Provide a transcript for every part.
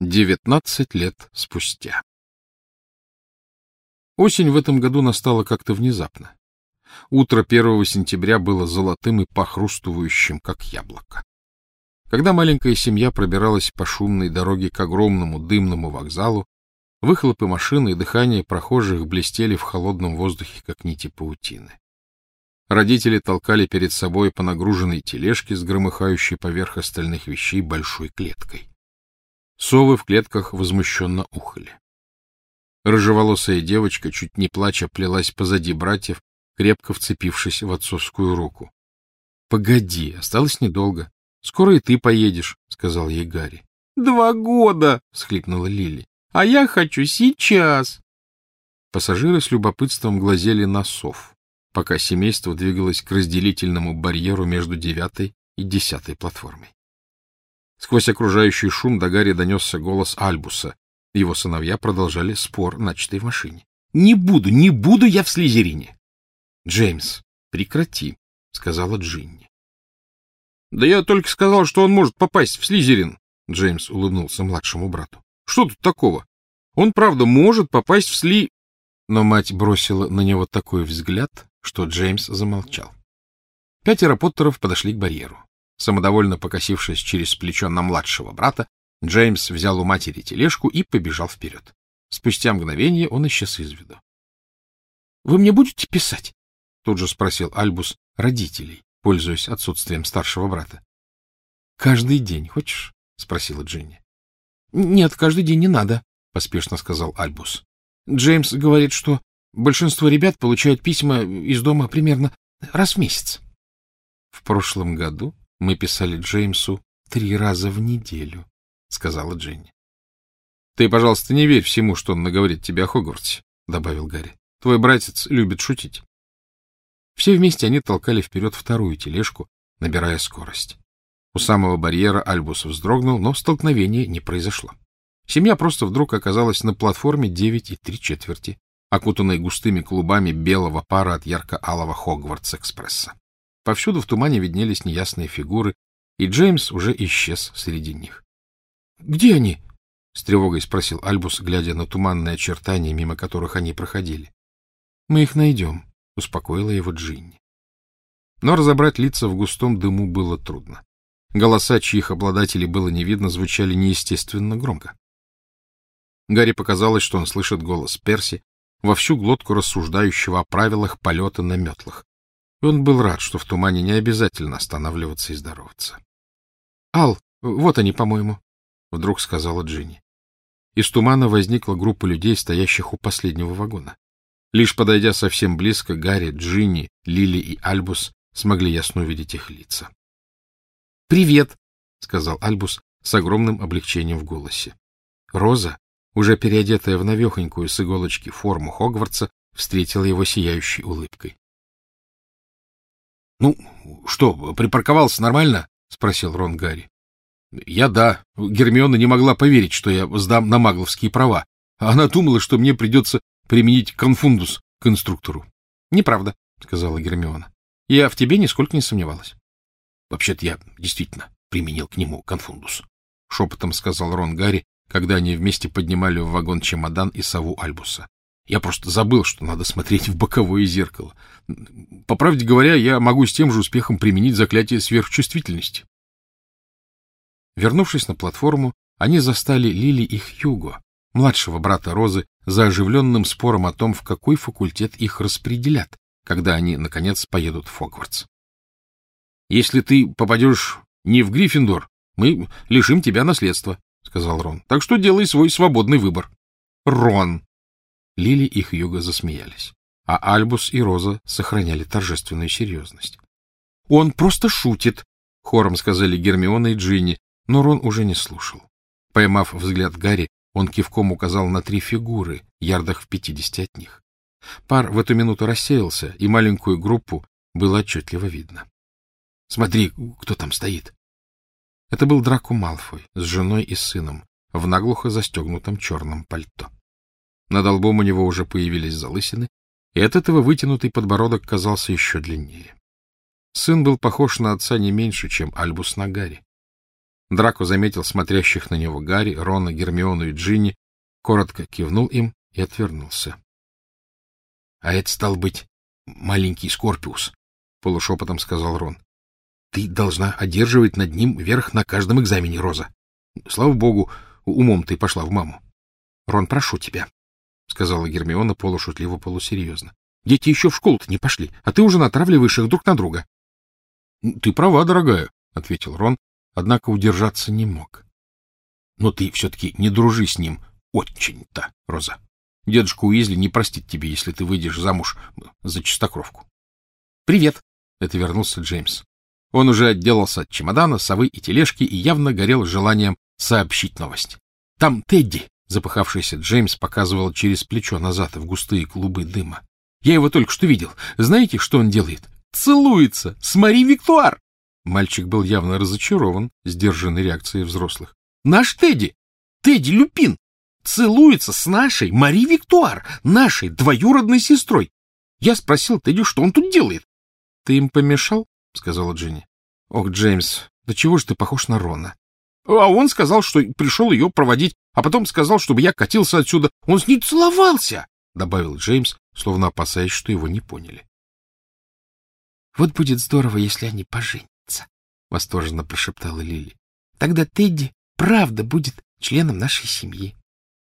19 лет спустя. Осень в этом году настала как-то внезапно. Утро 1 сентября было золотым и похрустывающим, как яблоко. Когда маленькая семья пробиралась по шумной дороге к огромному дымному вокзалу, выхлопы машины и дыхание прохожих блестели в холодном воздухе, как нити паутины. Родители толкали перед собой по нагруженной тележке с громыхающей поверх остальных вещей большой клеткой. Совы в клетках возмущенно ухали. Рыжеволосая девочка, чуть не плача, плелась позади братьев, крепко вцепившись в отцовскую руку. — Погоди, осталось недолго. Скоро и ты поедешь, — сказал ей Гарри. — 2 года! — всхлипнула Лили. — А я хочу сейчас! Пассажиры с любопытством глазели на сов, пока семейство двигалось к разделительному барьеру между 9 и 10 платформой. Сквозь окружающий шум до Гарри донесся голос Альбуса. Его сыновья продолжали спор, начатый в машине. — Не буду я в Слизерине! — Джеймс, прекрати, — сказала Джинни. — Да я только сказал, что он может попасть в Слизерин, — Джеймс улыбнулся младшему брату. — Что тут такого? Он, правда, может попасть в Но мать бросила на него такой взгляд, что Джеймс замолчал. 5 Поттеров подошли к барьеру. Самодовольно покосившись через плечо на младшего брата, Джеймс взял у матери тележку и побежал вперед. Спустя мгновение он исчез из виду. — Вы мне будете писать? — тут же спросил Альбус родителей, пользуясь отсутствием старшего брата. — Каждый день хочешь? — спросила Джинни. — Нет, каждый день не надо, — поспешно сказал Альбус. — Джеймс говорит, что большинство ребят получают письма из дома примерно раз в месяц. — В прошлом году мы писали Джеймсу 3 раза в неделю, — сказала Джинни. — Ты, пожалуйста, не верь всему, что он наговорит тебе о Хогвартсе, — добавил Гарри. — Твой братец любит шутить. Все вместе они толкали вперед вторую тележку, набирая скорость. У самого барьера Альбус вздрогнул, но столкновения не произошло. Семья просто вдруг оказалась на платформе 9 3/4, окутанной густыми клубами белого пара от ярко-алого Хогвартс-экспресса. Повсюду в тумане виднелись неясные фигуры, и Джеймс уже исчез среди них. — Где они? — с тревогой спросил Альбус, глядя на туманные очертания, мимо которых они проходили. — Мы их найдем, — успокоила его Джинни. Но разобрать лица в густом дыму было трудно. Голоса, чьих обладателей было не видно, звучали неестественно громко. Гарри показалось, что он слышит голос Перси, во всю глотку рассуждающего о правилах полета на метлах. И он был рад, что в тумане не обязательно останавливаться и здороваться. — Ал, вот они, по-моему, — вдруг сказала Джинни. Из тумана возникла группа людей, стоящих у последнего вагона. Лишь подойдя совсем близко, Гарри, Джинни, Лили и Альбус смогли ясно увидеть их лица. — Привет, — сказал Альбус с огромным облегчением в голосе. Роза, уже переодетая в новехонькую с иголочки форму Хогвартса, встретила его сияющей улыбкой. — Ну, что, припарковался нормально? — спросил Рон Гарри. — Я да. Гермиона не могла поверить, что я сдам на магловские права. Она думала, что мне придется применить конфундус к инструктору. — Неправда, — сказала Гермиона. — Я в тебе нисколько не сомневалась. — Вообще-то я действительно применил к нему конфундус, — шепотом сказал Рон Гарри, когда они вместе поднимали в вагон чемодан и сову Альбуса. Я просто забыл, что надо смотреть в боковое зеркало. По правде говоря, я могу с тем же успехом применить заклятие сверхчувствительности. Вернувшись на платформу, они застали Лили и Хьюго, младшего брата Розы, за оживленным спором о том, в какой факультет их распределят, когда они, наконец, поедут в Хогвартс. — Если ты попадешь не в Гриффиндор, мы лишим тебя наследства, — сказал Рон. — Так что делай свой свободный выбор. — Рон! Лили и Хьюго засмеялись, а Альбус и Роза сохраняли торжественную серьезность. — Он просто шутит, — хором сказали Гермиона и Джинни, но Рон уже не слушал. Поймав взгляд Гарри, он кивком указал на 3 фигуры, ярдах в 50 от них. Пар в эту минуту рассеялся, и маленькую группу было отчетливо видно. — Смотри, кто там стоит. Это был Драко Малфой с женой и сыном в наглухо застегнутом черном пальто. Над лбом у него уже появились залысины, и от этого вытянутый подбородок казался еще длиннее. Сын был похож на отца не меньше, чем Альбус на Гарри. Драко заметил смотрящих на него Гарри, Рона, Гермиону и Джинни, коротко кивнул им и отвернулся. — А это, стал быть, маленький Скорпиус, — полушепотом сказал Рон. — Ты должна одерживать над ним верх на каждом экзамене, Роза. Слава богу, умом ты пошла в маму. — Рон, прошу тебя, — сказала Гермиона полушутливо, полусерьезно. — Дети еще в школу-то не пошли, а ты уже натравливаешь их друг на друга. — Ты права, дорогая, — ответил Рон, однако удержаться не мог. — Но ты все-таки не дружи с ним очень-то, Роза. Дедушка Уизли не простит тебе, если ты выйдешь замуж за чистокровку. — Привет! — это вернулся Джеймс. Он уже отделался от чемодана, совы и тележки и явно горел желанием сообщить новость. — Там Тедди! — запыхавшийся Джеймс показывал через плечо назад в густые клубы дыма. — Я его только что видел. Знаете, что он делает? Целуется с Мари Виктуар! Мальчик был явно разочарован сдержанной реакцией взрослых. — Наш Тедди! Тедди Люпин! Целуется с нашей Мари Виктуар, нашей двоюродной сестрой. Я спросил Тедди, что он тут делает. — Ты им помешал? — сказала Джинни. — Ох, Джеймс, да чего же ты похож на Рона? — А он сказал, что пришел ее проводить, а потом сказал, чтобы я катился отсюда. Он с ней целовался! — добавил Джеймс, словно опасаясь, что его не поняли. — Вот будет здорово, если они поженятся, — восторженно прошептала Лили. — Тогда Тедди правда будет членом нашей семьи.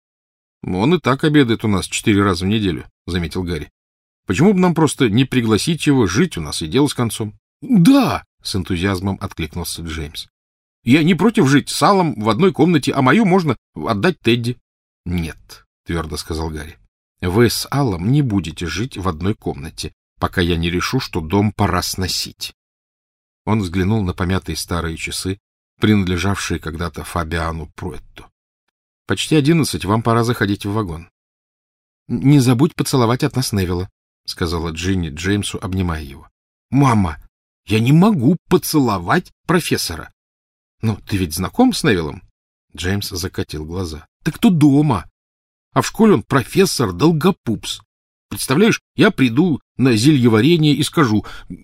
— Он и так обедает у нас 4 раза в неделю, — заметил Гарри. — Почему бы нам просто не пригласить его жить у нас и дело с концом? — Да! — с энтузиазмом откликнулся Джеймс. — Я не против жить с Аллом в одной комнате, а мою можно отдать Тедди. — Нет, — твердо сказал Гарри. — Вы с Аллом не будете жить в одной комнате, пока я не решу, что дом пора сносить. Он взглянул на помятые старые часы, принадлежавшие когда-то Фабиану Пруэтту. — Почти 11, вам пора заходить в вагон. — Не забудь поцеловать от нас Невилла, — сказала Джинни Джеймсу, обнимая его. — Мама, я не могу поцеловать профессора. — Ну, ты ведь знаком с Невиллом? Джеймс закатил глаза. — Так кто дома? А в школе он профессор Долгопупс. Представляешь, я приду на зельеварение и скажу...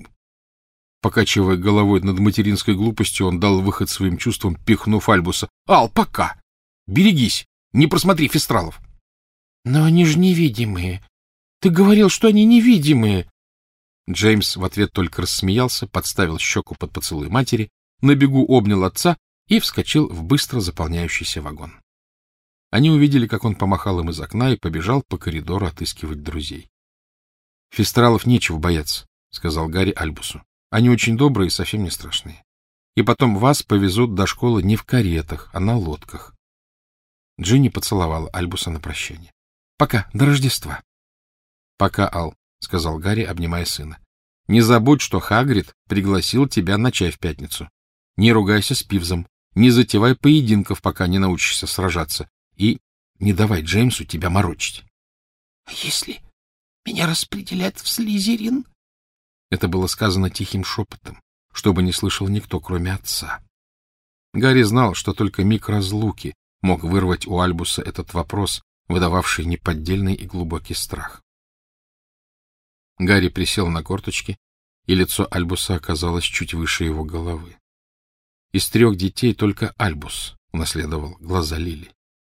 Покачивая головой над материнской глупостью, он дал выход своим чувствам, пихнув Альбуса. — Ал, пока! Берегись! Не просмотри фестралов! — Но они же невидимые. Ты говорил, что они невидимые. Джеймс в ответ только рассмеялся, подставил щеку под поцелуй матери, на бегу обнял отца и вскочил в быстро заполняющийся вагон. Они увидели, как он помахал им из окна и побежал по коридору отыскивать друзей. — Фестралов нечего бояться, — сказал Гарри Альбусу. — Они очень добрые и совсем не страшные. И потом вас повезут до школы не в каретах, а на лодках. Джинни поцеловала Альбуса на прощание. — Пока, до Рождества. — Пока, Ал, — сказал Гарри, обнимая сына. — Не забудь, что Хагрид пригласил тебя на чай в пятницу. Не ругайся с Пивзом, не затевай поединков, пока не научишься сражаться, и не давай Джеймсу тебя морочить. — А если меня распределят в Слизерин? Это было сказано тихим шепотом, чтобы не слышал никто, кроме отца. Гарри знал, что только миг разлуки мог вырвать у Альбуса этот вопрос, выдававший неподдельный и глубокий страх. Гарри присел на корточки, и лицо Альбуса оказалось чуть выше его головы. Из 3 детей только Альбус унаследовал глаза Лили.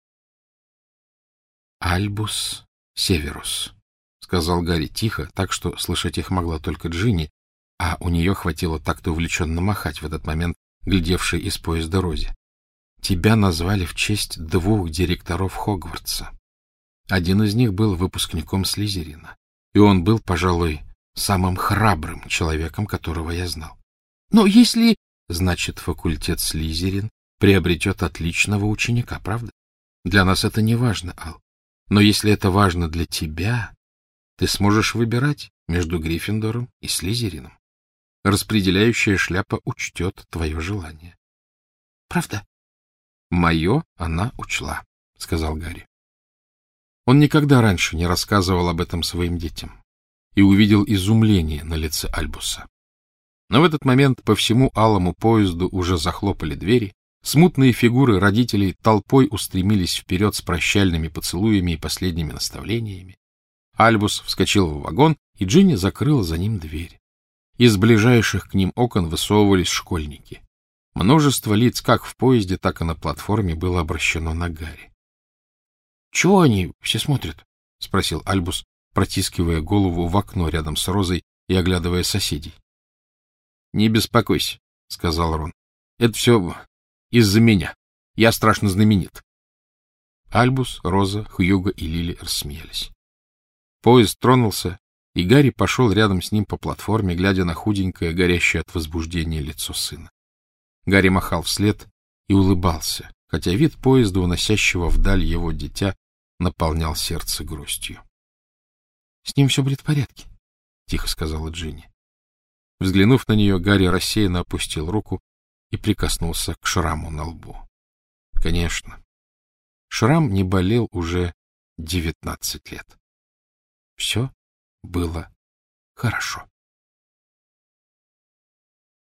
— Альбус Северус, — сказал Гарри тихо, так что слышать их могла только Джинни, а у нее хватило так-то увлеченно махать в этот момент, глядевшей из поезда Розе. — Тебя назвали в честь 2 директоров Хогвартса. Один из них был выпускником Слизерина, и он был, пожалуй, самым храбрым человеком, которого я знал. Но если... Значит, факультет Слизерин приобретет отличного ученика, правда? Для нас это не важно, Ал. Но если это важно для тебя, ты сможешь выбирать между Гриффиндором и Слизерином. Распределяющая шляпа учтет твое желание. — Правда? — Мое она учла, — сказал Гарри. Он никогда раньше не рассказывал об этом своим детям и увидел изумление на лице Альбуса. Но в этот момент по всему алому поезду уже захлопали двери, смутные фигуры родителей толпой устремились вперед с прощальными поцелуями и последними наставлениями. Альбус вскочил в вагон, и Джинни закрыла за ним дверь. Из ближайших к ним окон высовывались школьники. Множество лиц как в поезде, так и на платформе было обращено на Гарри. — Чего они все смотрят? — спросил Альбус, протискивая голову в окно рядом с Розой и оглядывая соседей. — Не беспокойся, — сказал Рон. — Это все из-за меня. Я страшно знаменит. Альбус, Роза, Хьюго и Лили рассмеялись. Поезд тронулся, и Гарри пошел рядом с ним по платформе, глядя на худенькое, горящее от возбуждения лицо сына. Гарри махал вслед и улыбался, хотя вид поезда, уносящего вдаль его дитя, наполнял сердце грустью. — С ним все будет в порядке, — тихо сказала Джинни. Взглянув на нее, Гарри рассеянно опустил руку и прикоснулся к шраму на лбу. Конечно, шрам не болел уже 19 лет. Все было хорошо.